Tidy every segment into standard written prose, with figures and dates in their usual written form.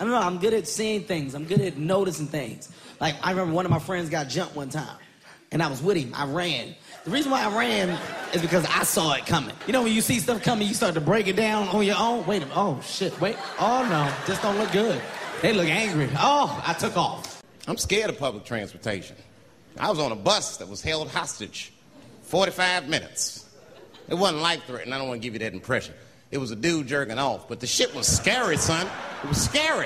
don't know. I'm good at seeing things. I'm good at noticing things. Like, I remember one of my friends got jumped one time, and I was with him. I ran. The reason why I ran is because I saw it coming. You know, when you see stuff coming, you start to break it down on your own. Wait a minute. Oh, shit. Wait. Oh, no. This don't look good. They look angry. Oh, I took off. I'm scared of public transportation. I was on a bus that was held hostage 45 minutes. It wasn't life-threatening. I don't want to give you that impression. It was a dude jerking off, but the shit was scary, son. It was scary.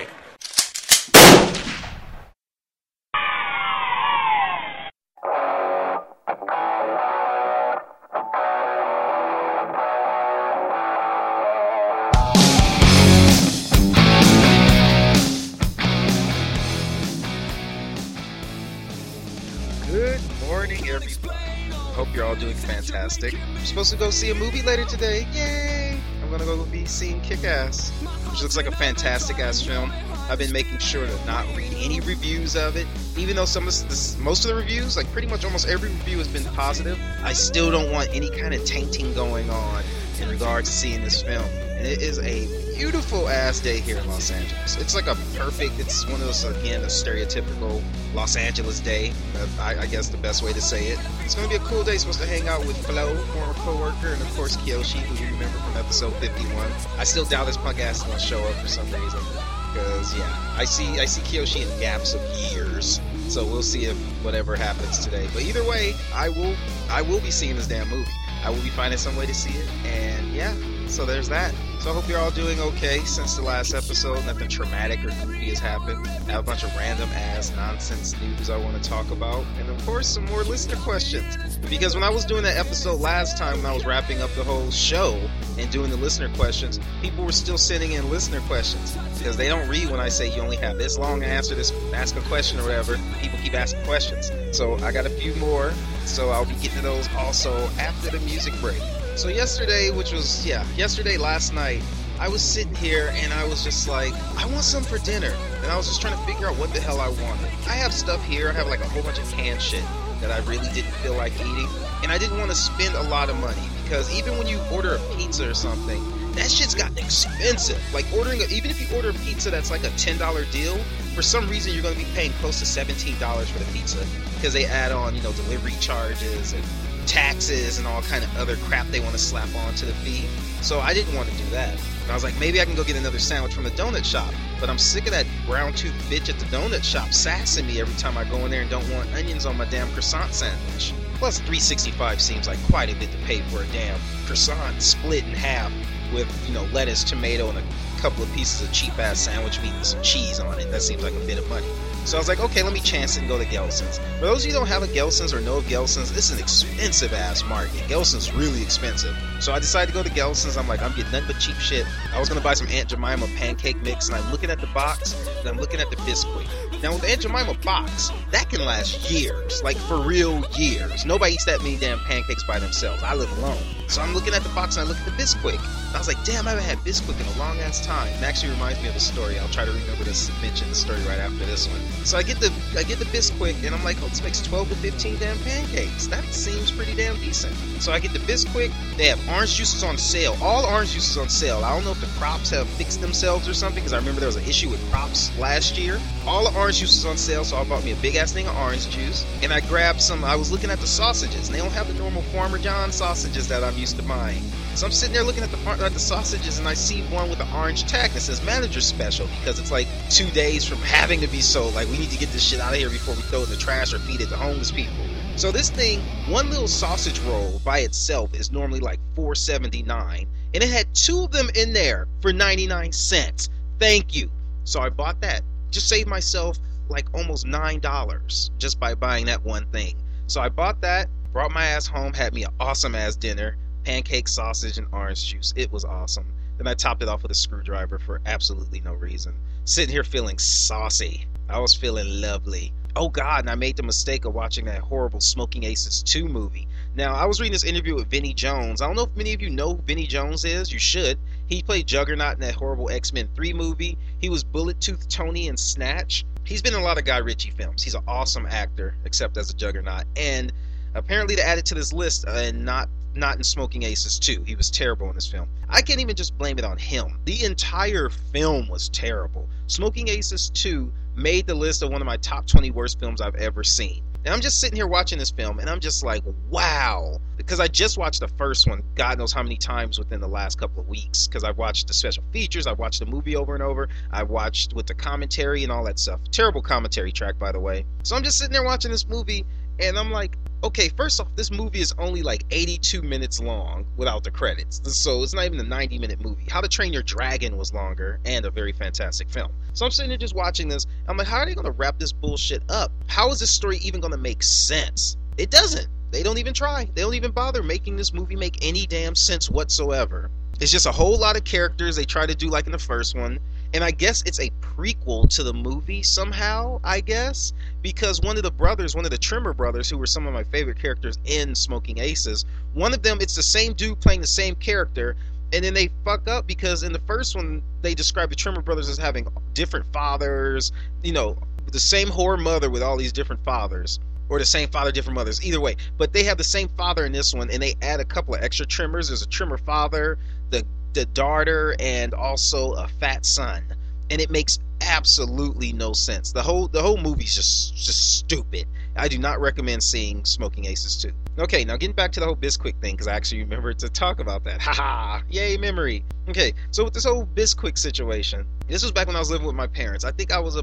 Good morning, everybody. Hope you're all doing fantastic. I'm supposed to go see a movie later today. Yay! I'm gonna go be seeing Kick-Ass, which looks like a fantastic-ass film. I've been making sure to not read any reviews of it. Even though most of the reviews, like pretty much almost every review has been positive, I still don't want any kind of tainting going on in regards to seeing this film. And it is a beautiful ass day here in Los Angeles. It's like it's one of those, again, a stereotypical Los Angeles day. I guess the best way to say it. It's going to be a cool day. Supposed to hang out with Flo, former co-worker, and of course Kiyoshi, who you remember from episode 51. I still doubt this punk ass is going to show up for some reason. Because, yeah, I see Kiyoshi in gaps of years. So we'll see if whatever happens today. But either way, I will be seeing this damn movie. I will be finding some way to see it. And yeah, so there's that. So I hope you're all doing okay since the last episode. Nothing traumatic or goofy has happened. I have a bunch of random ass nonsense news I want to talk about. And of course, some more listener questions. Because when I was doing that episode last time, when I was wrapping up the whole show and doing the listener questions, people were still sending in listener questions. Because they don't read when I say you only have this long to answer this, ask a question or whatever. People keep asking questions. So I got a few more. So I'll be getting to those also after the music break. So yesterday, last night, I was sitting here and I was just like, I want some for dinner. And I was just trying to figure out what the hell I wanted. I have stuff here. I have like a whole bunch of canned shit that I really didn't feel like eating. And I didn't want to spend a lot of money because even when you order a pizza or something, that shit's gotten expensive. Like even if you order a pizza that's like a $10 deal, for some reason you're going to be paying close to $17 for the pizza because they add on, delivery charges and taxes and all kind of other crap they want to slap onto the fee. So I didn't want to do that. And I was like, maybe I can go get another sandwich from the donut shop. But I'm sick of that brown-toothed bitch at the donut shop sassing me every time I go in there and don't want onions on my damn croissant sandwich. Plus, $3.65 seems like quite a bit to pay for a damn croissant split in half with, lettuce, tomato, and a couple of pieces of cheap-ass sandwich meat with some cheese on it. That seems like a bit of money. So I was like, okay, let me chance it and go to Gelson's. For those of you who don't have a Gelson's or know of Gelson's, this is an expensive-ass market. Gelson's really expensive. So I decided to go to Gelson's. I'm like, I'm getting nothing but cheap shit. I was going to buy some Aunt Jemima pancake mix, and I'm looking at the box, and I'm looking at the Bisquick. Now, with the Aunt Jemima box, that can last years. Like, for real years. Nobody eats that many damn pancakes by themselves. I live alone. So I'm looking at the box, and I look at the Bisquick. And I was like, damn, I haven't had Bisquick in a long-ass time. It actually reminds me of a story. I'll try to remember to mention the story right after this one. So I get the Bisquick, and I'm like, oh, this makes 12 to 15 damn pancakes. That seems pretty damn decent. So I get the Bisquick. They have orange juices on sale. All orange juices on sale. I don't know if the crops have fixed themselves or something, because I remember there was an issue with crops last year. All the orange juices on sale, so I bought me a big-ass thing of orange juice. And I grabbed some, I was looking at the sausages, and they don't have the normal Farmer John sausages that I'm used to buying. So I'm sitting there looking at the sausages, and I see one with an orange tag that says manager special, because it's like 2 days from having to be sold. Like, we need to get this shit out of here before we throw it in the trash or feed it to homeless people. So this thing, one little sausage roll by itself is normally like $4.79, and it had 2 of them in there for 99 cents. Thank you. So I bought that. Just saved myself like almost $9 just by buying that one thing. So I bought that, brought my ass home, had me an awesome ass dinner, pancake, sausage, and orange juice. It was awesome. Then I topped it off with a screwdriver for absolutely no reason. Sitting here feeling saucy. I was feeling lovely. Oh God, and I made the mistake of watching that horrible Smoking Aces 2 movie. Now, I was reading this interview with Vinnie Jones. I don't know if many of you know who Vinnie Jones is. You should. He played Juggernaut in that horrible X-Men 3 movie. He was Bullet-Toothed Tony in Snatch. He's been in a lot of Guy Ritchie films. He's an awesome actor, except as a Juggernaut. And apparently to add it to this list and not not in Smoking Aces 2. He was terrible in this film. I can't even just blame it on him. The entire film was terrible. Smoking Aces 2 made the list of one of my top 20 worst films I've ever seen. And I'm just sitting here watching this film, and I'm just like, wow. Because I just watched the first one, God knows how many times within the last couple of weeks. Because I've watched the special features, I've watched the movie over and over, I've watched with the commentary and all that stuff. Terrible commentary track, by the way. So I'm just sitting there watching this movie, and I'm like, okay, first off, this movie is only like 82 minutes long without the credits. So it's not even a 90-minute movie. How to Train Your Dragon was longer and a very fantastic film. So I'm sitting there just watching this. I'm like, how are they going to wrap this bullshit up? How is this story even going to make sense? It doesn't. They don't even try. They don't even bother making this movie make any damn sense whatsoever. It's just a whole lot of characters they try to do like in the first one. And I guess it's a prequel to the movie somehow, I guess. Because one of the brothers, one of the Trimmer brothers, who were some of my favorite characters in Smoking Aces, one of them, it's the same dude playing the same character. And then they fuck up because in the first one, they describe the Trimmer brothers as having different fathers. You know, the same whore mother with all these different fathers. Or the same father, different mothers. Either way. But they have the same father in this one, and they add a couple of extra Trimmers. There's a Trimmer father, the daughter, and also a fat son. And it makes absolutely no sense. The whole movie's just stupid. I do not recommend seeing Smoking Aces 2. Okay, now getting back to the whole Bisquick thing, because I actually remembered to talk about that. Haha! Yay, memory! Okay, so with this whole Bisquick situation, this was back when I was living with my parents. I think I was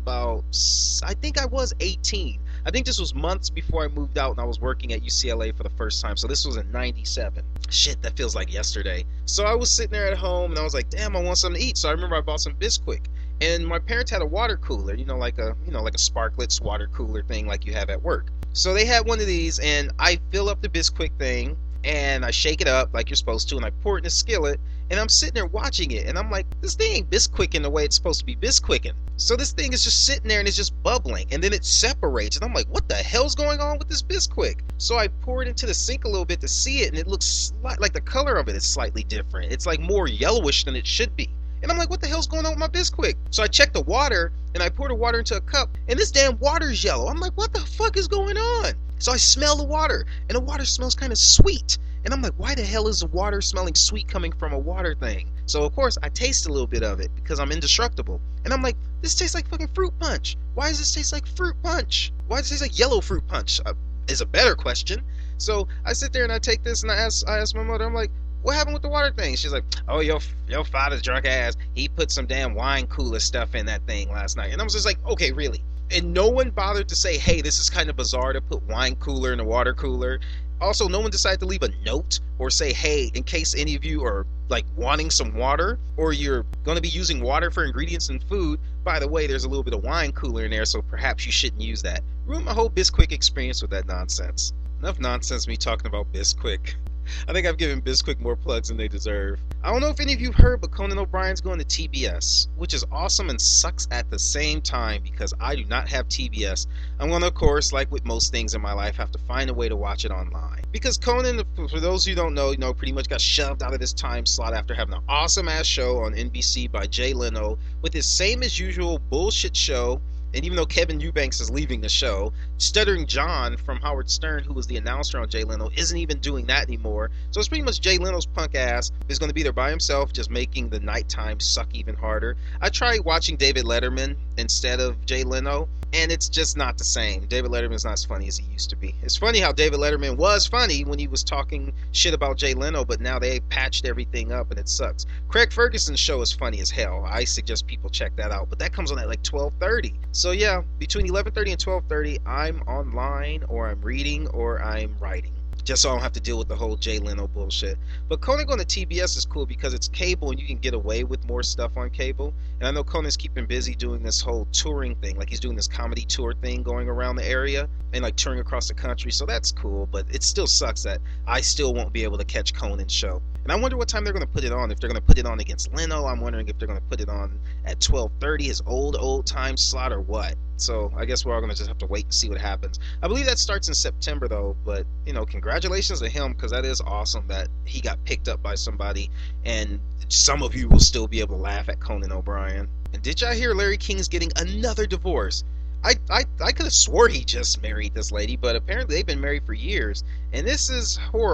18. I think this was months before I moved out and I was working at UCLA for the first time. So this was in 97. Shit, that feels like yesterday. So I was sitting there at home and I was like, damn, I want something to eat. So I remember I bought some Bisquick. And my parents had a water cooler, like a Sparklets water cooler thing like you have at work. So they had one of these, and I fill up the Bisquick thing, and I shake it up like you're supposed to, and I pour it in a skillet, and I'm sitting there watching it, and I'm like, this thing ain't Bisquicking the way it's supposed to be Bisquicking. So this thing is just sitting there, and it's just bubbling, and then it separates, and I'm like, what the hell's going on with this Bisquick? So I pour it into the sink a little bit to see it, and it looks like the color of it is slightly different. It's like more yellowish than it should be. And I'm like, what the hell's going on with my Bisquick? So I checked the water, and I poured the water into a cup, and this damn water's yellow. I'm like, what the fuck is going on? So I smell the water, and the water smells kind of sweet. And I'm like, why the hell is the water smelling sweet coming from a water thing? So, of course, I taste a little bit of it, because I'm indestructible. And I'm like, this tastes like fucking fruit punch. Why does this taste like fruit punch? Why does it taste like yellow fruit punch? Is a better question. So I sit there, and I take this, and I ask my mother, I'm like, what happened with the water thing? She's like, oh, your father's drunk ass. He put some damn wine cooler stuff in that thing last night. And I was just like, okay, really? And no one bothered to say, hey, this is kind of bizarre to put wine cooler in a water cooler. Also, no one decided to leave a note or say, hey, in case any of you are like wanting some water or you're going to be using water for ingredients in food, by the way, there's a little bit of wine cooler in there, so perhaps you shouldn't use that. Ruined my whole Bisquick experience with that nonsense. Enough nonsense me talking about Bisquick. I think I've given Bisquick more plugs than they deserve. I don't know if any of you have heard, but Conan O'Brien's going to TBS, which is awesome and sucks at the same time because I do not have TBS. I'm going to, of course, like with most things in my life, have to find a way to watch it online. Because Conan, for those who don't know, pretty much got shoved out of this time slot after having an awesome-ass show on NBC by Jay Leno with his same-as-usual bullshit show. And even though Kevin Eubanks is leaving the show, Stuttering John from Howard Stern, who was the announcer on Jay Leno, isn't even doing that anymore. So it's pretty much Jay Leno's punk ass is going to be there by himself, just making the nighttime suck even harder. I tried watching David Letterman instead of Jay Leno, and it's just not the same. David Letterman's not as funny as he used to be. It's funny how David Letterman was funny when he was talking shit about Jay Leno, but now they patched everything up and it sucks. Craig Ferguson's show is funny as hell. I suggest people check that out, but that comes on at like 12:30. So yeah, between 11:30 and 12:30, I'm online or I'm reading or I'm writing. Just so I don't have to deal with the whole Jay Leno bullshit. But Conan going to TBS is cool because it's cable and you can get away with more stuff on cable. And I know Conan's keeping busy doing this whole touring thing. Like he's doing this comedy tour thing going around the area and like touring across the country. So that's cool, but it still sucks that I still won't be able to catch Conan's show. And I wonder what time they're going to put it on. If they're going to put it on against Leno, I'm wondering if they're going to put it on at 12:30, his old time slot, or what. So I guess we're all going to just have to wait and see what happens. I believe that starts in September, though. But, congratulations to him, because that is awesome that he got picked up by somebody. And some of you will still be able to laugh at Conan O'Brien. And did y'all hear Larry King's getting another divorce? I could have swore he just married this lady, but apparently they've been married for years. And this is horrible.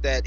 that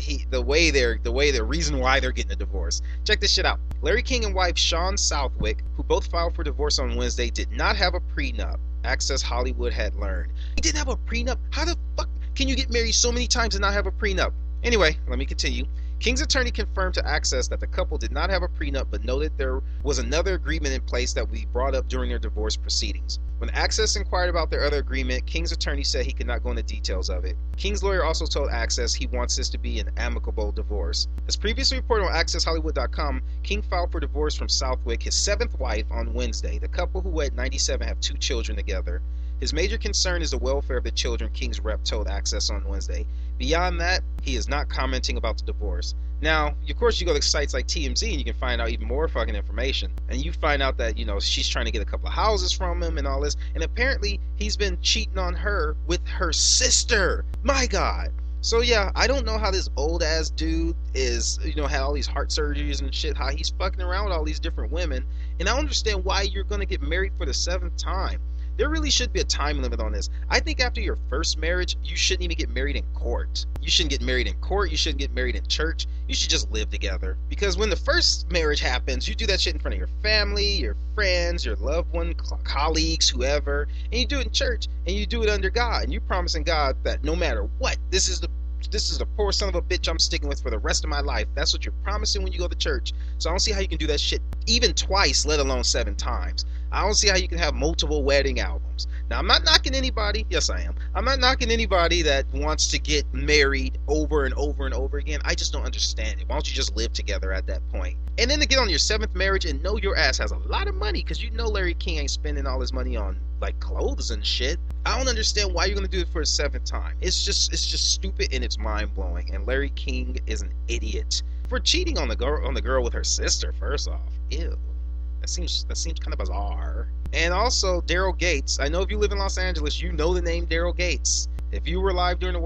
the reason why they're getting a divorce. Check this shit out. Larry King and wife Shawn Southwick, who both filed for divorce on Wednesday, did not have a prenup. Access Hollywood had learned. He didn't have a prenup? How the fuck can you get married so many times and not have a prenup? Anyway, let me continue. King's attorney confirmed to Access that the couple did not have a prenup, but noted there was another agreement in place that we brought up during their divorce proceedings. When Access inquired about their other agreement, King's attorney said he could not go into details of it. King's lawyer also told Access he wants this to be an amicable divorce. As previously reported on AccessHollywood.com, King filed for divorce from Southwick, his seventh wife, on Wednesday. The couple, who at 97 have 2 children together. His major concern is the welfare of the children, King's rep told Access on Wednesday. Beyond that, he is not commenting about the divorce. Now, of course, you go to sites like TMZ and you can find out even more fucking information. And you find out that, she's trying to get a couple of houses from him and all this. And apparently, he's been cheating on her with her sister. My God. So yeah, I don't know how this old ass dude is, had all these heart surgeries and shit, how he's fucking around with all these different women. And I don't understand why you're going to get married for the 7th time. There really should be a time limit on this. I think after your first marriage, you shouldn't even get married in court. You shouldn't get married in court. You shouldn't get married in church. You should just live together. Because when the first marriage happens, you do that shit in front of your family, your friends, your loved one, colleagues, whoever. And you do it in church, and you do it under God. And you're promising God that no matter what, this is the poor son of a bitch I'm sticking with for the rest of my life. That's what you're promising when you go to church. So I don't see how you can do that shit even twice, let alone 7 times. I don't see how you can have multiple wedding albums. Now, I'm not knocking anybody. Yes, I am. I'm not knocking anybody that wants to get married over and over and over again. I just don't understand it. Why don't you just live together at that point? And then to get on your 7th marriage and know your ass has a lot of money, because Larry King ain't spending all his money on like clothes and shit. I don't understand why you're gonna do it for a 7th time. It's just stupid and it's mind blowing. And Larry King is an idiot for cheating on the girl with her sister. First off, ew. That seems kind of bizarre. And also, Daryl Gates. I know if you live in Los Angeles, you know the name Daryl Gates. If you were alive during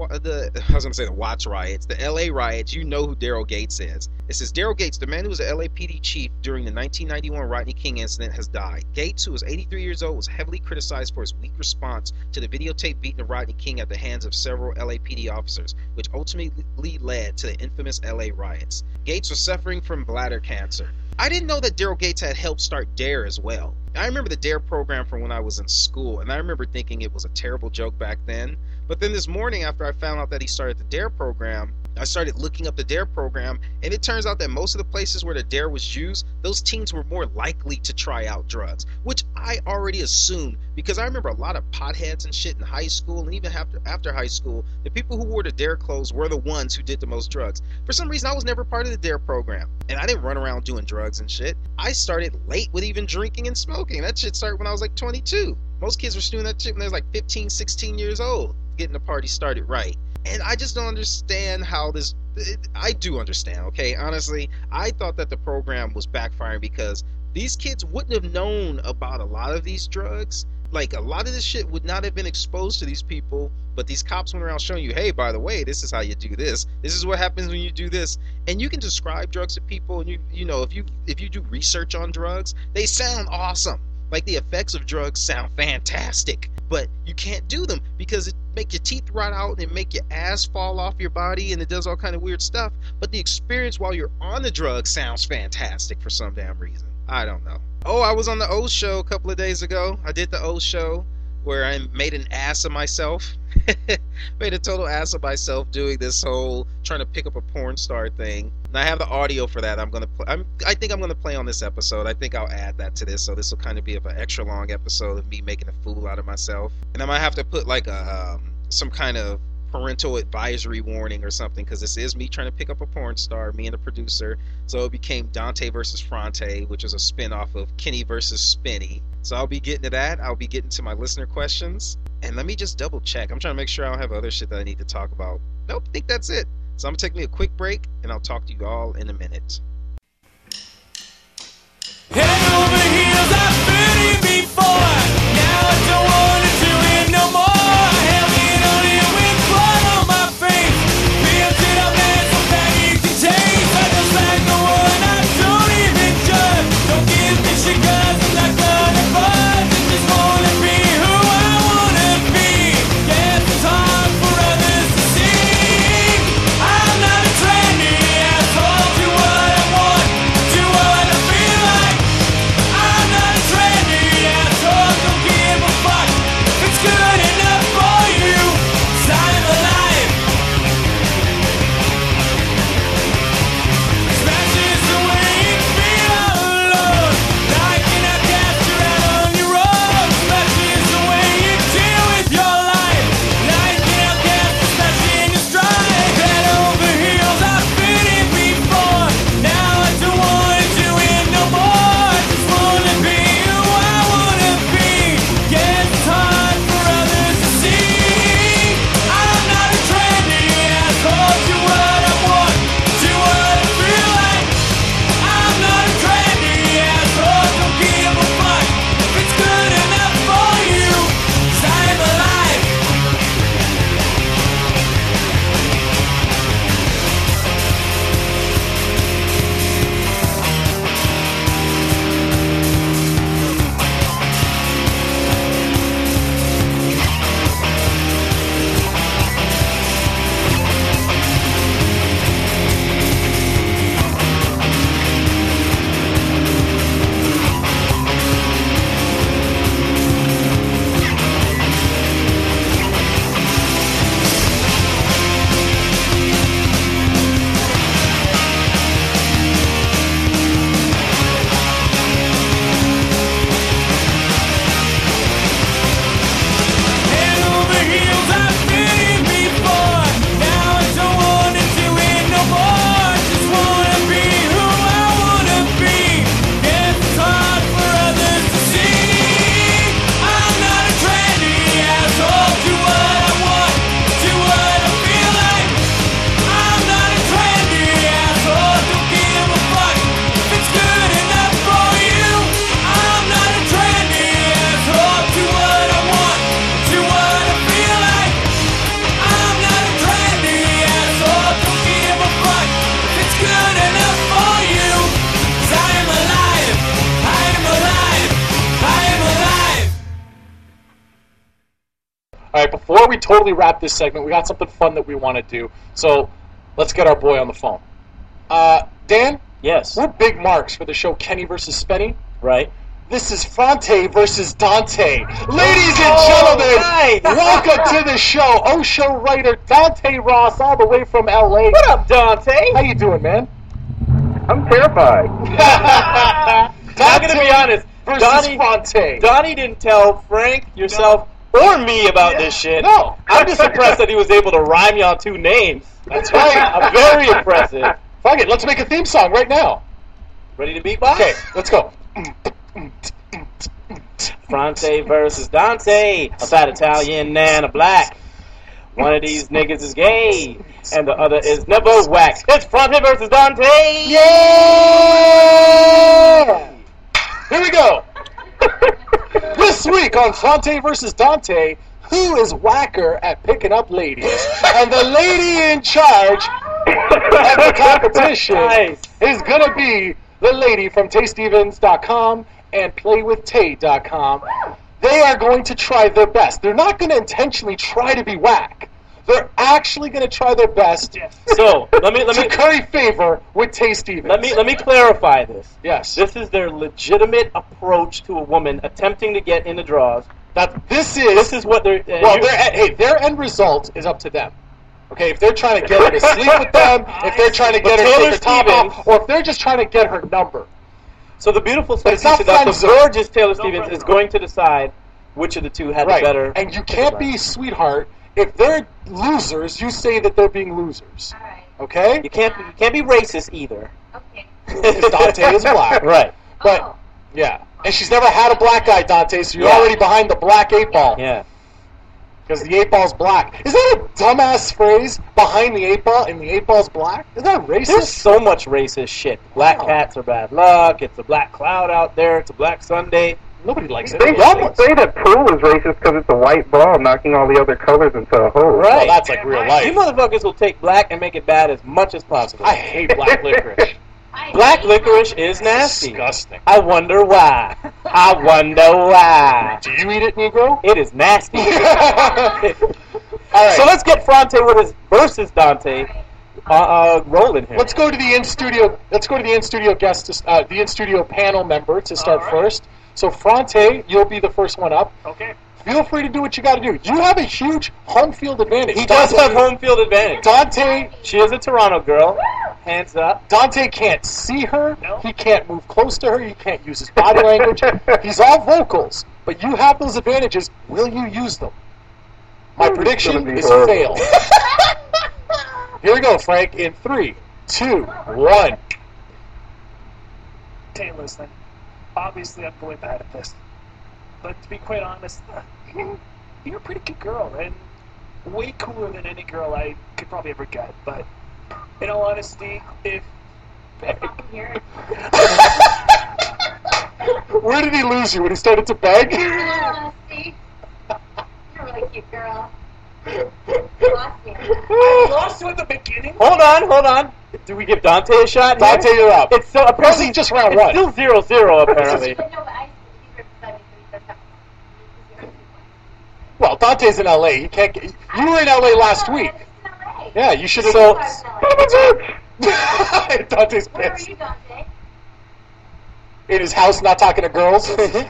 the Watts riots, the LA riots, you know who Daryl Gates is. It says Daryl Gates, the man who was the LAPD chief during the 1991 Rodney King incident, has died. Gates, who was 83 years old, was heavily criticized for his weak response to the videotape beating of Rodney King at the hands of several LAPD officers, which ultimately led to the infamous LA riots. Gates was suffering from bladder cancer. I didn't know that Daryl Gates had helped start DARE as well. I remember the DARE program from when I was in school, and I remember thinking it was a terrible joke back then. But then this morning, after I found out that he started the DARE program, I started looking up the DARE program, and it turns out that most of the places where the DARE was used, those teens were more likely to try out drugs, which I already assumed, because I remember a lot of potheads and shit in high school, and even after high school, the people who wore the DARE clothes were the ones who did the most drugs. For some reason, I was never part of the DARE program, and I didn't run around doing drugs and shit. I started late with even drinking and smoking. That shit started when I was like 22. Most kids were doing that shit when they was like 15, 16 years old, getting the party started right. And I just don't understand how this... I do understand, okay? Honestly, I thought that the program was backfiring because these kids wouldn't have known about a lot of these drugs. Like, a lot of this shit would not have been exposed to these people, but these cops went around showing you, hey, by the way, this is how you do this. This is what happens when you do this. And you can describe drugs to people, and you know, if you do research on drugs, they sound awesome. Like, the effects of drugs sound fantastic, but you can't do them because it make your teeth rot out and it make your ass fall off your body and it does all kind of weird stuff. But the experience while you're on the drug sounds fantastic for some damn reason. I don't know. Oh, I was on the O Show a couple of days ago. I did the O Show where I made an ass of myself. Made a total ass of myself doing this whole trying to pick up a porn star thing. And I have the audio for that. I think I'm gonna play on this episode. I think I'll add that to this, so this will kind of be of an extra long episode of me making a fool out of myself. And I might have to put like some kind of parental advisory warning or something, because this is me trying to pick up a porn star, me and the producer. So it became Dante versus Fronte, which is a spin-off of Kenny versus Spinny. So I'll be getting to that. I'll be getting to my listener questions. And let me just double check. I'm trying to make sure I don't have other shit that I need to talk about. Nope, I think that's it. So I'm going to take me a quick break, and I'll talk to you all in a minute. Head over heels, I've been here before. Now I don't want to do it no more. I held it on you with blood on my face. Built it up and so bad you can taste. I just like the one I don't even judge. Don't give me shit 'cause I'm not gonna budge. I just wanna be who I wanna be. Yes, it's hard for others to see. I'm not All right, before we totally wrap this segment, we got something fun that we want to do. So let's get our boy on the phone. Dan? Yes. We're big marks for the show Kenny versus Spenny. Right. This is Fronte versus Dante. Ladies and gentlemen, nice. welcome to the show. Show writer Dante Ross, all the way from LA. What up, Dante? How you doing, man? I'm terrified. I'm going to be honest. Versus Fronte. Donnie didn't tell Frank, yourself, or me about this shit. No. I'm just impressed that he was able to rhyme y'all two names. That's right. I'm very impressive. Fuck it, let's make a theme song right now. Ready to beatbox? Okay, let's go. Fronte versus Dante, a fat Italian and a black. One of these niggas is gay, and the other is never whacked. It's Fronte versus Dante! Yeah! Here we go. This week on Fronte versus Dante, who is whacker at picking up ladies? And the lady in charge of the competition is going to be the lady from TayStevens.com and PlayWithTay.com. They are going to try their best. They're not going to intentionally try to be whack. They're actually going to try their best So, let me to curry favor with Tay Stevens. let me clarify this. Yes. This is their legitimate approach to a woman attempting to get in the draws. This is what they're... their end result is up to them. Okay, if they're trying to get her to sleep with them, if they're trying to get her to take her top off, or if they're just trying to get her number. So the beautiful thing is not that friend the zone. gorgeous Taylor Stevens is going to decide which of the two had the better... And you can't be sweetheart. If they're losers, you say that they're being losers. All right. Okay? You can't be racist either. Okay. Because Dante is black. Right. But, yeah. And she's never had a black guy, Dante, so you're already behind the black 8-ball. Yeah. Because the 8-ball's black. Is that a dumbass phrase? Behind the 8-ball and the 8-ball's black? Is that racist? There's so much racist shit. Black cats are bad luck. It's a black cloud out there. It's a black Sunday. Nobody likes it. They say that pool is racist because it's a white ball knocking all the other colors into a hole. Right. Well, that's like real life. You motherfuckers will take black and make it bad as much as possible. I hate black licorice. Black licorice is nasty. Disgusting. I wonder why. I wonder why. Do you eat it, Negro? It is nasty. All right. So let's get Fronte versus Dante rolling here. Let's go to the in studio. Let's go to the in studio guest, the in studio panel member to start first. So Fronte, you'll be the first one up. Okay. Feel free to do what you got to do. You have a huge home field advantage. He does have home field advantage. Dante, She is a Toronto girl. Hands up. Dante can't see her. He can't move close to her. He can't use his body language. He's all vocals, but you have those advantages. Will you use them? My prediction is fail. Here we go, Frank. In 3, 2, 1. Okay, listen. Obviously, I'm going bad at this. But to be quite honest, you're a pretty good girl, and way cooler than any girl I could probably ever get. But in all honesty, if Where did he lose you? When he started to beg? Honesty. You're a really cute girl. You lost me. I lost you at the beginning, Hold on. Do we give Dante a shot? Dante, here? you're up. It's so apparently This is just round it's one. still 0-0 apparently. But no, but I he's right beside me, so he does have Well, Dante's in LA. He can't. You were in LA last week. Yeah, you should have. Dante's Where are pissed. you, Dante? In his house, not talking to girls.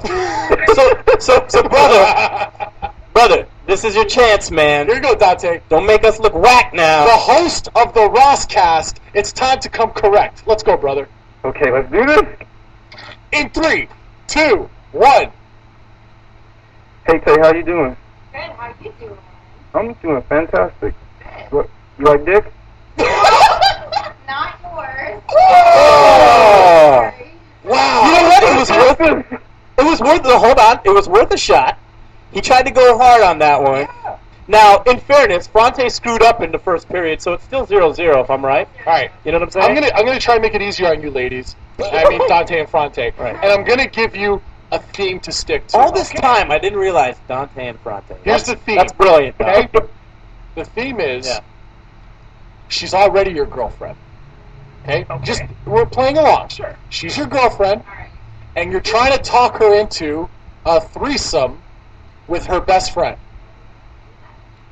So brother, this is your chance, man. Here you go, Dante. Don't make us look whack The now. host of the Ross cast. It's time to come correct. Let's go, brother. Okay, let's do this. In 3, 2, 1. Hey, Tay, how you doing? Good, how you doing? I'm doing fantastic. What, you like dick? Not yours. Oh. Wow. You know what? It was worth a shot. He tried to go hard on that one. Yeah. Now, in fairness, Fronte screwed up in the first period, so it's still 0-0 if I'm right. All right. You know what I'm saying? I'm gonna try and make it easier on you ladies. I mean Dante and Fronte. Right. And I'm gonna give you a theme to stick to. All this time, I didn't realize Dante and Fronte. Here's the theme. That's brilliant. though. Okay. The theme is she's already your girlfriend. Okay. Just we're playing along. Sure. She's your girlfriend, All right. and you're trying to talk her into a threesome with her best friend.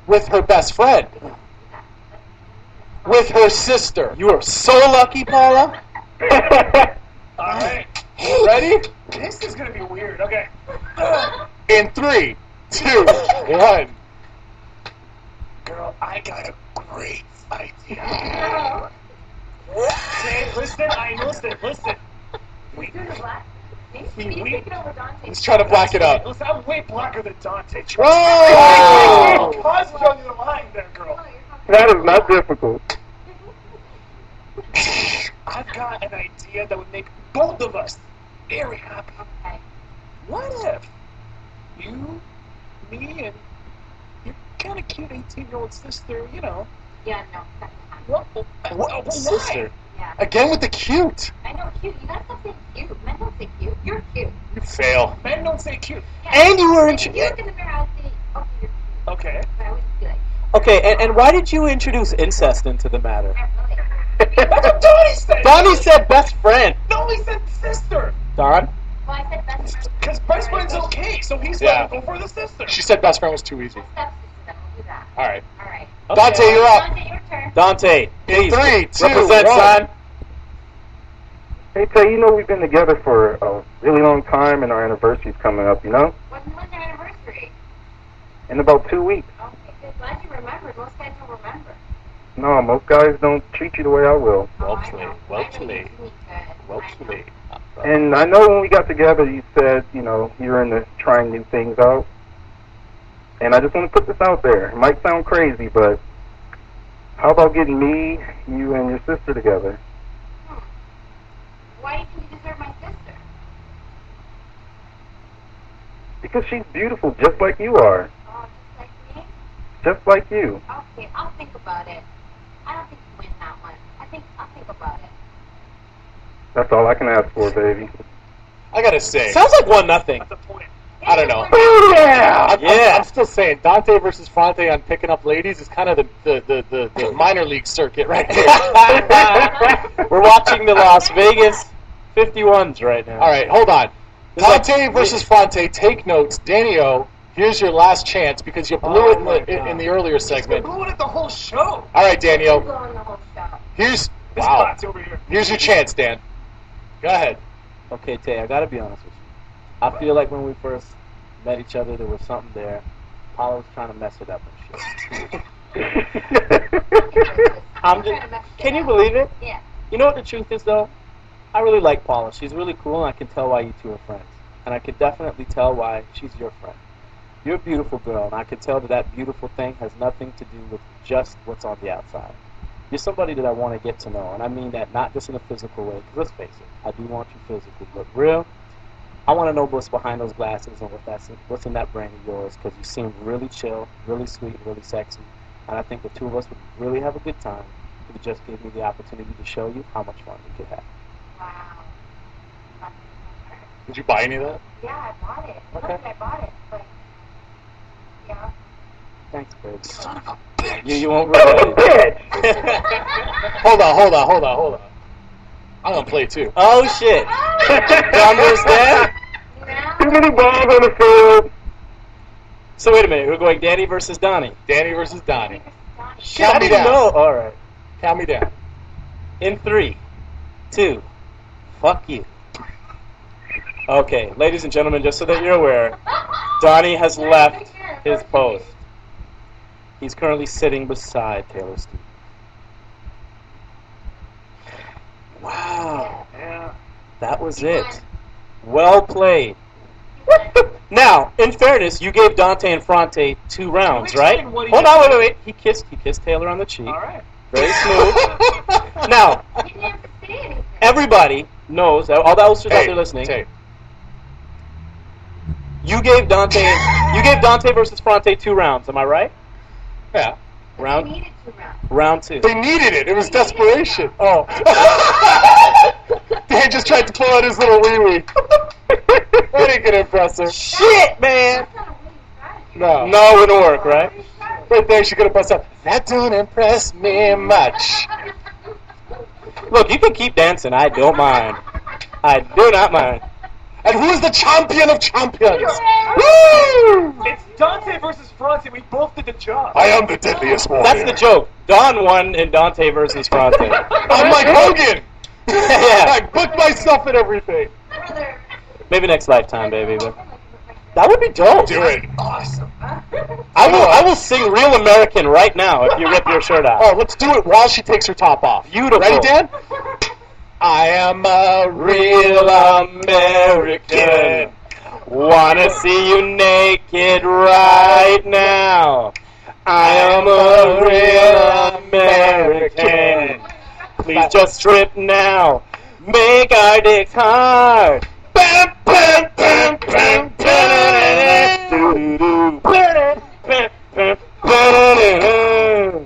With her best friend. With her sister. You are so lucky, Paula. Alright. Ready? This is gonna be weird. Okay. In 3, 2, 1. Girl, I got a great idea. Say, listen, listen. We Let's try to black it up. Listen, I'm way blacker than Dante. Whoa! Pause on your line there, girl. That is not difficult. I've got an idea that would make both of us very happy. Okay. What if you, me, and your kind of cute 18-year-old sister, you know, Yeah, no, that's not happening. What? Why? Sister? Yeah. Again with the cute. I know, cute. You gotta stop saying cute. Men don't say cute. You're cute. You fail. Men don't say cute. Yeah. And you were If you look in the mirror, I'll say, okay, you're cute. Okay. But I wouldn't be like, Okay, and why did you introduce incest into the matter? not really. That's what Donnie said. Donnie said best friend. No, he said sister. Don? Well, I said best friend. Because best friend's okay, so he's Yeah. gonna go for the sister. She said best friend was too easy. Step sister, then we'll do that. Alright. Alright. Dante, you're up. Dante, your turn. Dante, please. 3, 2, Represent, 1. son. Hey, Tay, you know we've been together for a really long time, and our anniversary's coming up, you know? When's your anniversary? In about 2 weeks. Okay, good. Glad you remembered. Most guys don't remember. No, most guys don't treat you the way I will. Oh, Well I played. know. Well I know you played. treat me good. Well I know. played. And I know when we got together, you said, you know, you're into trying new things out. And I just want to put this out there. It might sound crazy, but how about getting me, you, and your sister together? Why do you think you deserve my sister? Because she's beautiful, just like you are. Oh, just like me? Just like you. Okay, I'll think about it. I don't think you win that one. I'll think about it. That's all I can ask for, baby. I gotta say. Sounds like 1-0. That's the point. I don't know. Oh, yeah! I'm still saying Dante versus Fronte on picking up ladies is kind of the minor league circuit right there. We're watching the Las Vegas 51s right now. All right, hold on. This is Dante like- versus Fronte. Take notes, Danio. Here's your last chance because you blew it in the earlier segment. Blew it at the whole show. All right, You're Danio. blowing the whole show. Here's This wow. bot's over here. Here's your chance, Dan. Go ahead. Okay, Tay, I gotta be honest with you. I feel like when we first met each other, there was something there. Paula was trying to mess it up and shit. I'm just, can you believe it? Yeah. You know what the truth is, though? I really like Paula. She's really cool, and I can tell why you two are friends. And I can definitely tell why she's your friend. You're a beautiful girl, and I can tell that that beautiful thing has nothing to do with just what's on the outside. You're somebody that I want to get to know, and I mean that not just in a physical way, because let's face it, I do want you physically, but real, I want to know what's behind those glasses and what's in that brain of yours, because you seem really chill, really sweet, really sexy, and I think the two of us would really have a good time if you just gave me the opportunity to show you how much fun we could have. Wow. Did you buy any of that? Yeah, I bought it. Okay. Look, I bought it. But, yeah. Thanks, baby. Son of a bitch. You won't regret it. Hold on. I'm gonna play too. Oh, shit. Don versus Dan? Too many balls on the field. So wait a minute, we're going Danny versus Donnie. Danny versus Donnie. Shit, I Count me didn't down. know. All right. Count me down. In 3, 2, fuck you. Okay, ladies and gentlemen, just so that you're aware, Donnie has left his post. He's currently sitting beside Taylor Stevens. Wow, Yeah. that was it. Well played. Now, in fairness, you gave Dante and Fronte 2 rounds, Can we right? explain what he Hold did? on, wait. He kissed Taylor on the cheek. All right. Very smooth. Now, You didn't have to say anything. everybody knows, all the ulsters out Hey, there listening, Tay. you gave Dante versus Fronte 2 rounds, am I right? Yeah. You Round needed 2 rounds. round 2. They needed it. It was desperation. Oh. Dan just tried to pull out his little wee-wee. That ain't gonna impress her. Shit, man! That's not a winning strategy. No. No, it wouldn't work, right? Right there, she could have pressed up. That don't impress me much. Look, you can keep dancing. I don't mind. I do not mind. And who's the champion of champions? Woo! It's Dante versus Francie, we both did the job. I am the deadliest warrior. That's the joke. Don won in Dante versus Francie. I'm like Hogan. Yeah. I booked myself and everything. Brother. Maybe next lifetime, baby. But that would be dope. Do it. Awesome. I will sing Real American right now if you rip your shirt out. Oh, let's do it while she takes her top off. Beautiful. Ready, Dan? I am a Real American. Wanna see you naked right now. I am a real American. Please just strip now. Make our dicks hard. Bam, bam, bam, bam, bam, doo-doo-doo. Bam, bam, bam, bam.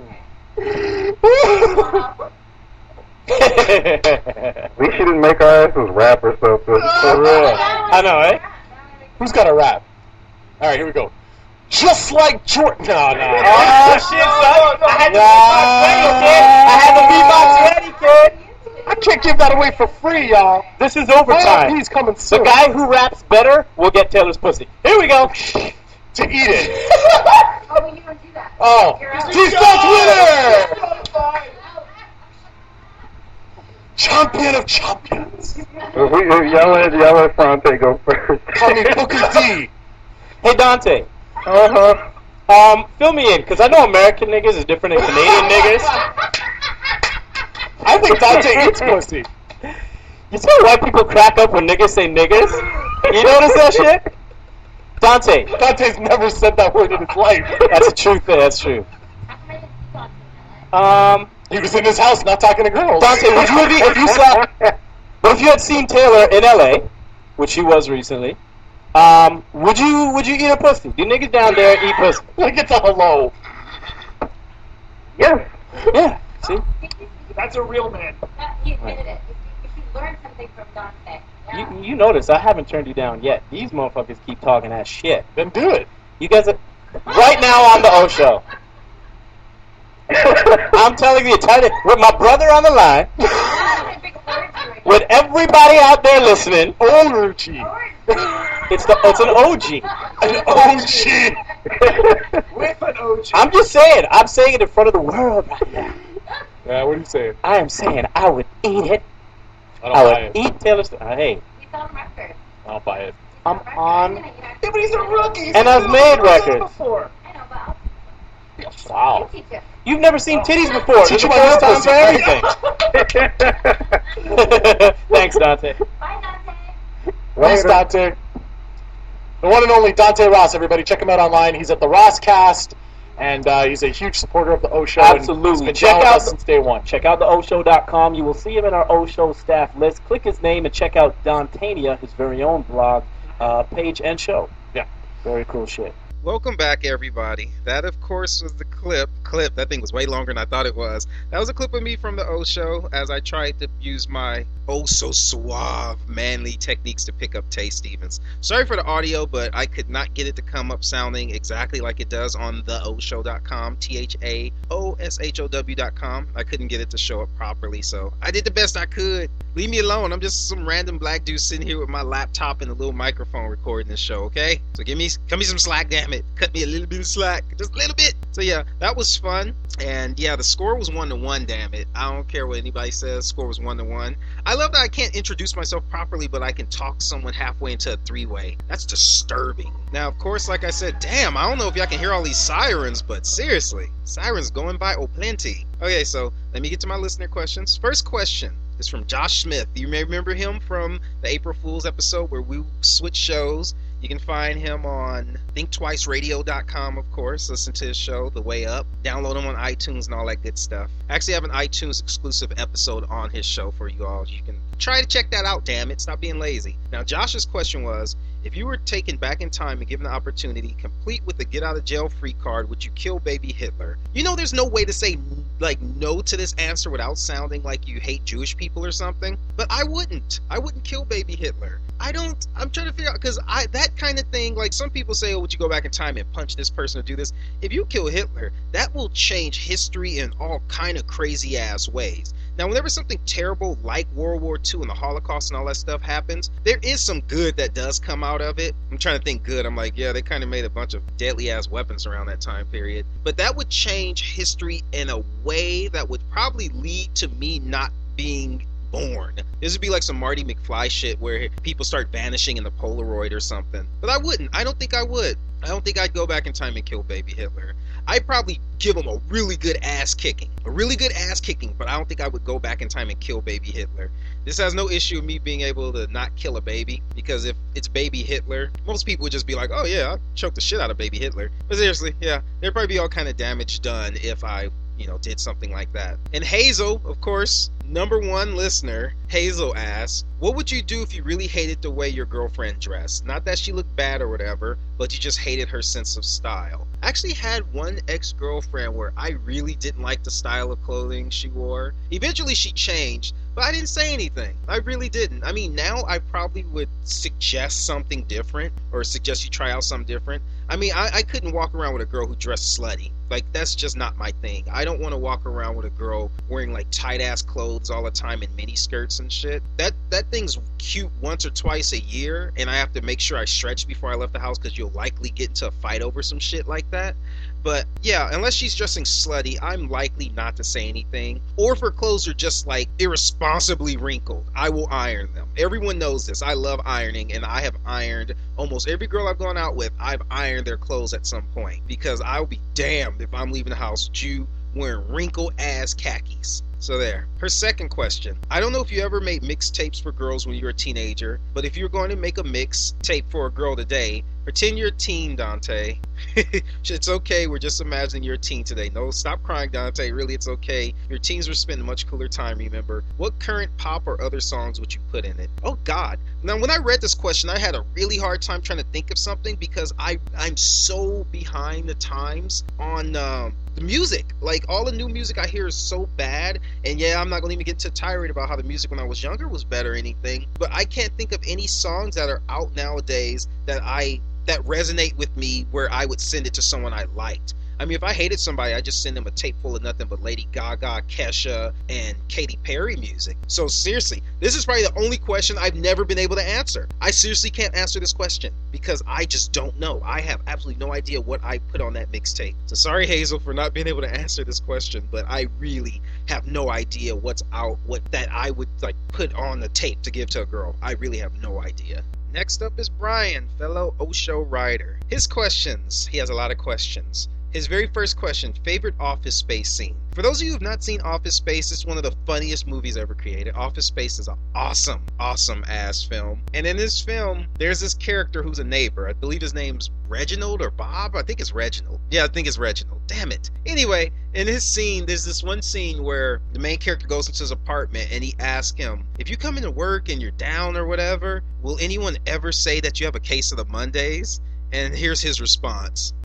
At least she didn't make our asses rap or something. For real. I know, eh? Who's got a rap? All right, here we go. Just like Jordan. No. Oh, shit, son. I had the beatbox ready, kid. I can't give that away for free, y'all. This is overtime. He's coming The soon. guy who raps better will get Taylor's pussy. Here we go. To eat it. Oh, you don't do that. Oh, You're out. defense winner! Champion of champions. Y'all let Fronte go first. Call me Booker D. Hey, Dante. Fill me in, because I know American niggas is different than Canadian niggas. I think Dante eats pussy. You see white people crack up when niggas say niggas? You notice that shit? Dante. Dante's never said that word in his life. That's a true thing, that's true. He was in his house not talking to girls. Dante, would you have, if you saw, but if you had seen Taylor in LA, which she was recently, would you eat a pussy? Do niggas down there eat pussy? Like it's a hello. Yes. Yeah. See? That's a real man. He admitted it. If you learn something from Dante. Yeah. You notice I haven't turned you down yet. These motherfuckers keep talking that shit. Then do it. You guys are right now on the O Show. I'm telling you, with my brother on the line, with everybody out there listening, Orgy. it's an OG. An OG. With an OG. I'm just saying. I'm saying it in front of the world right now. Yeah, what are you saying? I am saying I would eat it. I don't I buy would it. eat Taylor Swift. Hey, He's on record. I don't buy it. I'm on. Yeah, but he's a rookie. And I've made records. Before. I know, but I'll Wow. teach you. You've never seen titties before. This is Teach the you my first little time for pussy. everything. Thanks, Dante. Bye, Dante. Thanks, Dante. The one and only Dante Ross, everybody. Check him out online. He's at the Ross Cast, and he's a huge supporter of the O Show. and Absolutely. He's been Check down with out us since day one. Check out the oshow.com. You will see him in our O Show staff list. Click his name and check out Dontania, his very own blog, page and show. Yeah. Very cool shit. Welcome back, everybody. That, of course, was the clip. That thing was way longer than I thought it was. That was a clip of me from the O Show as I tried to use my oh-so-suave, manly techniques to pick up Tay Stevens. Sorry for the audio, but I could not get it to come up sounding exactly like it does on theoshow.com, THAOSHOW.com. I couldn't get it to show up properly, so I did the best I could. Leave me alone. I'm just some random black dude sitting here with my laptop and a little microphone recording this show, okay? So cut me some slack, damn it. Cut me a little bit of slack. Just a little bit. So yeah, that was fun. And yeah, the score was 1-1, damn it. I don't care what anybody says. Score was 1-1. I love that I can't introduce myself properly, but I can talk someone halfway into a three-way. That's disturbing. Now, of course, like I said, damn, I don't know if y'all can hear all these sirens, but seriously, sirens going by oh plenty. Okay, so let me get to my listener questions. First question is from Josh Smith. You may remember him from the April Fool's episode where we switched shows. You can find him on ThinkTwiceRadio.com, of course. Listen to his show, The Way Up. Download him on iTunes and all that good stuff. I actually have an iTunes exclusive episode on his show for you all. You can try to check that out, damn it. Stop being lazy. Now, Josh's question was, if you were taken back in time and given the opportunity, complete with a get-out-of-jail-free card, would you kill baby Hitler? You know there's no way to say, no to this answer without sounding like you hate Jewish people or something. But I wouldn't. I wouldn't kill baby Hitler. I'm trying to figure out, because that kind of thing, like some people say, oh, would you go back in time and punch this person or do this? If you kill Hitler, that will change history in all kind of crazy-ass ways. Now, whenever something terrible like World War II and the Holocaust and all that stuff happens, there is some good that does come out out of it. I'm trying to think good. I'm like, yeah, they kind of made a bunch of deadly ass weapons around that time period. But that would change history in a way that would probably lead to me not being born. This would be like some Marty McFly shit where people start vanishing in the Polaroid or something. But I wouldn't. I don't think I would. I don't think I'd go back in time and kill baby Hitler. I'd probably give him a really good ass kicking. A really good ass kicking, but I don't think I would go back in time and kill baby Hitler. This has no issue with me being able to not kill a baby, because if it's baby Hitler, most people would just be like, oh yeah, I'll choke the shit out of baby Hitler. But seriously, yeah, there'd probably be all kind of damage done if I, did something like that. And Hazel, of course, #1 listener, Hazel asks, what would you do if you really hated the way your girlfriend dressed? Not that she looked bad or whatever, but you just hated her sense of style. I actually had one ex-girlfriend where I really didn't like the style of clothing she wore. Eventually she changed, but I didn't say anything. I really didn't. I mean, now I probably would suggest something different, or suggest you try out something different. I mean, I couldn't walk around with a girl who dressed slutty. Like, that's just not my thing. I don't want to walk around with a girl wearing, like, tight-ass clothes all the time and mini skirts and shit. That thing's cute once or twice a year, and I have to make sure I stretch before I left the house because you'll likely get into a fight over some shit like that. But, yeah, unless she's dressing slutty, I'm likely not to say anything. Or if her clothes are just, like, irresponsibly wrinkled, I will iron them. Everyone knows this. I love ironing, and I have ironed almost every girl I've gone out with. I've ironed their clothes at some point, because I'll be damned if I'm leaving the house with you wearing wrinkled-ass khakis. So there. Her second question. I don't know if you ever made mixtapes for girls when you were a teenager, but if you're going to make a mixtape for a girl today, pretend you're a teen, Dante. It's okay, we're just imagining you're a teen today. No, stop crying, Dante. Really, it's okay. Your teens were spending a much cooler time, remember. What current pop or other songs would you put in it? Oh, God. Now, when I read this question, I had a really hard time trying to think of something, because I'm so behind the times on the music. Like, all the new music I hear is so bad. And yeah, I'm not going to even get to tirade about how the music when I was younger was better or anything. But I can't think of any songs that are out nowadays that resonate with me where I would send it to someone I liked. I mean, if I hated somebody, I'd just send them a tape full of nothing but Lady Gaga, Kesha, and Katy Perry music. So seriously, this is probably the only question I've never been able to answer. I seriously can't answer this question because I just don't know. I have absolutely no idea what I put on that mixtape. So sorry, Hazel, for not being able to answer this question, but I really have no idea what's out, what that I would like put on the tape to give to a girl. I really have no idea. Next up is Brian, fellow Osho writer. His questions. He has a lot of questions. His very first question, favorite Office Space scene. For those of you who have not seen Office Space, it's one of the funniest movies ever created. Office Space is an awesome ass film. And in this film, there's this character who's a neighbor. I believe his name's Reginald or Bob. I think it's Reginald. Yeah, I think it's Reginald. Damn it. Anyway, in his scene, there's this one scene where the main character goes into his apartment and he asks him, if you come into work and you're down or whatever, will anyone ever say that you have a case of the Mondays? And here's his response.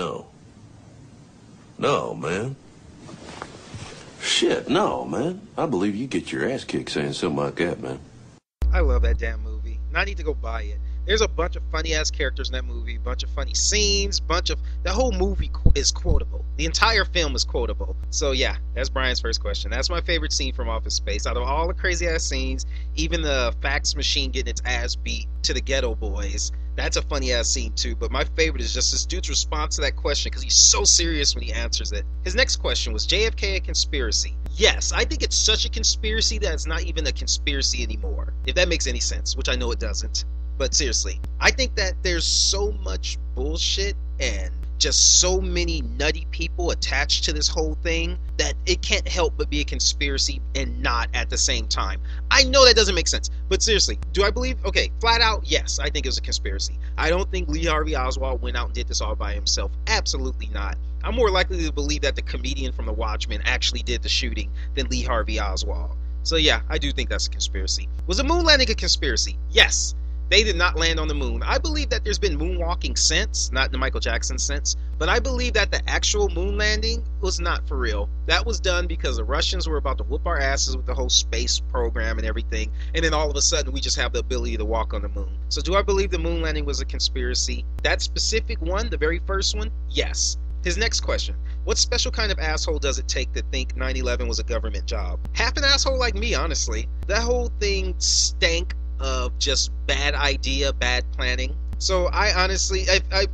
No, man. Shit, no, man. I believe you get your ass kicked saying something like that, man. I love that damn movie. I need to go buy it. There's a bunch of funny ass characters in that movie, bunch of funny scenes, the whole movie is quotable. The entire film is quotable. So yeah, that's Brian's first question. That's my favorite scene from Office Space. Out of all the crazy ass scenes, even the fax machine getting its ass beat to the Ghetto Boys, that's a funny ass scene too. But my favorite is just this dude's response to that question, because he's so serious when he answers it. His next question was, JFK a conspiracy? Yes, I think it's such a conspiracy that it's not even a conspiracy anymore, if that makes any sense, which I know it doesn't. But seriously, I think that there's so much bullshit and just so many nutty people attached to this whole thing that it can't help but be a conspiracy and not at the same time. I know that doesn't make sense, but seriously, do I believe? Okay, flat out, yes, I think it was a conspiracy. I don't think Lee Harvey Oswald went out and did this all by himself. Absolutely not. I'm more likely to believe that the comedian from The Watchmen actually did the shooting than Lee Harvey Oswald. So yeah, I do think that's a conspiracy. Was the moon landing a conspiracy? Yes. They did not land on the moon. I believe that there's been moonwalking since, not in the Michael Jackson sense, but I believe that the actual moon landing was not for real. That was done because the Russians were about to whoop our asses with the whole space program and everything, and then all of a sudden we just have the ability to walk on the moon. So do I believe the moon landing was a conspiracy? That specific one, the very first one, yes. His next question, what special kind of asshole does it take to think 9/11 was a government job? Half an asshole like me, honestly. That whole thing stank of just bad idea, bad planning. So I honestly,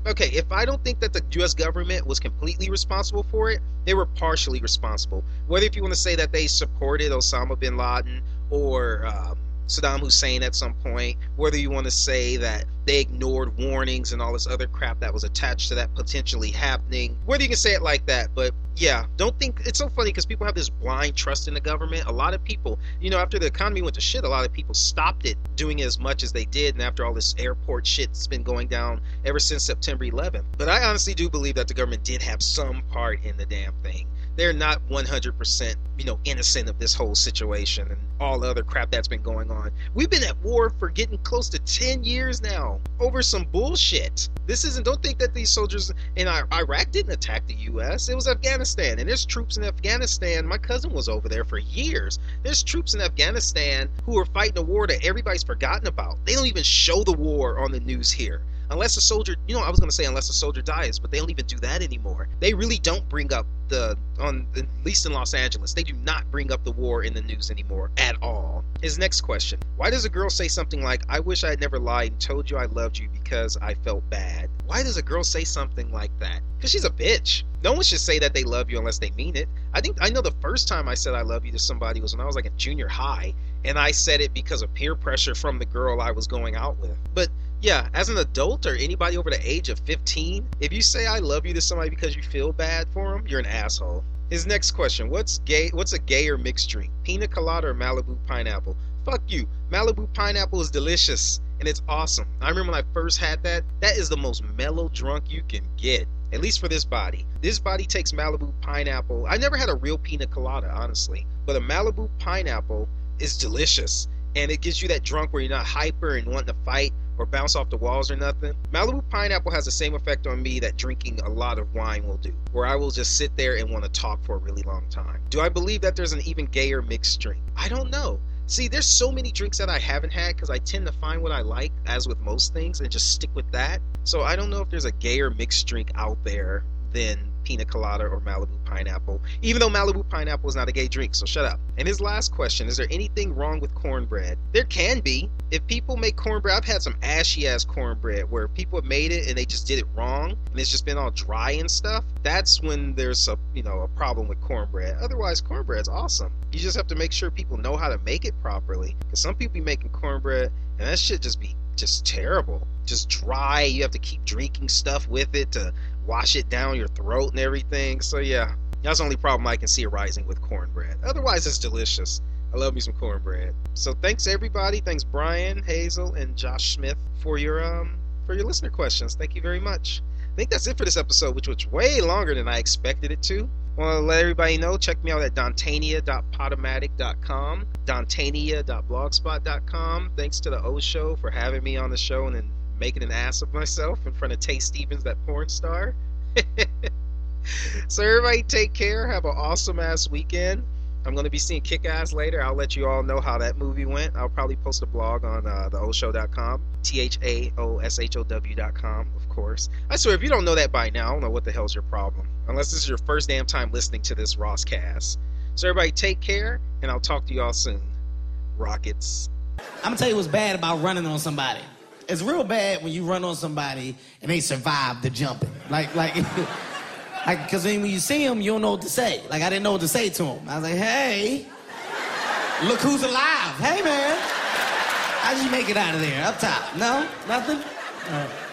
if I don't think that the U.S. government was completely responsible for it, they were partially responsible. Whether if you want to say that they supported Osama bin Laden or Saddam Hussein at some point, whether you want to say that they ignored warnings and all this other crap that was attached to that potentially happening, whether you can say it like that, but yeah, don't think, it's so funny because people have this blind trust in the government. A lot of people, you know, after the economy went to shit, a lot of people stopped it doing as much as they did, and after all this airport shit's been going down ever since September 11th. But I honestly do believe that the government did have some part in the damn thing. They're not 100%, you know, innocent of this whole situation and all the other crap that's been going on. We've been at war for getting close to 10 years now over some bullshit. This isn't, don't think that these soldiers in Iraq didn't attack the U.S. It was Afghanistan, and there's troops in Afghanistan. My cousin was over there for years. There's troops in Afghanistan who are fighting a war that everybody's forgotten about. They don't even show the war on the news here. Unless a soldier, you know, I was going to say unless a soldier dies, but they don't even do that anymore. They really don't bring up at least in Los Angeles, they do not bring up the war in the news anymore at all. His next question: why does a girl say something like, "I wish I had never lied and told you I loved you because I felt bad"? Why does a girl say something like that? Because she's a bitch. No one should say that they love you unless they mean it. I know the first time I said I love you to somebody was when I was like in junior high, and I said it because of peer pressure from the girl I was going out with. But yeah, as an adult or anybody over the age of 15, if you say I love you to somebody because you feel bad for them, you're an asshole. His next question: what's a gay or mixed drink? Pina colada or Malibu pineapple? Fuck you. Malibu pineapple is delicious and it's awesome. I remember when I first had that. That is the most mellow drunk you can get. At least for this body. This body takes Malibu pineapple. I never had a real pina colada, honestly. But a Malibu pineapple is delicious. And it gives you that drunk where you're not hyper and wanting to fight or bounce off the walls or nothing. Malibu pineapple has the same effect on me that drinking a lot of wine will do, where I will just sit there and want to talk for a really long time. Do I believe that there's an even gayer mixed drink? I don't know. See, there's so many drinks that I haven't had because I tend to find what I like, as with most things, and just stick with that. So I don't know if there's a gayer mixed drink out there than pina colada or Malibu pineapple, even though Malibu pineapple is not a gay drink, so shut up. And his last question: is there anything wrong with cornbread? There can be. If people make cornbread, I've had some ashy ass cornbread where people have made it and they just did it wrong and it's just been all dry and stuff. That's when there's a problem with cornbread. Otherwise, cornbread's awesome. You just have to make sure people know how to make it properly, because some people be making cornbread and that shit just be just terrible, just dry. You have to keep drinking stuff with it to wash it down your throat and everything. So yeah, that's the only problem I can see arising with cornbread. Otherwise, it's delicious. I love me some cornbread. So thanks everybody. Thanks Brian, Hazel, and Josh Smith for your listener questions. Thank you very much. I think that's it for this episode, which was way longer than I expected it to. I want to let everybody know, check me out at Dantania.podomatic.com, Dantania.blogspot.com. Thanks to the O Show for having me on the show and then making an ass of myself in front of Tay Stevens, that porn star. So everybody take care. Have an awesome ass weekend. I'm going to be seeing Kick-Ass later. I'll let you all know how that movie went. I'll probably post a blog on theoshow.com, THAOSHOW.com, of course. I swear, if you don't know that by now, I don't know what the hell's your problem. Unless this is your first damn time listening to this Rosscast. So everybody take care, and I'll talk to you all soon. Rockets. I'm going to tell you what's bad about running on somebody. It's real bad when you run on somebody and they survive the jumping. Because when you see him, you don't know what to say. Like, I didn't know what to say to him. I was like, hey, look who's alive. Hey, man. How did you make it out of there? Up top? No? Nothing? All right.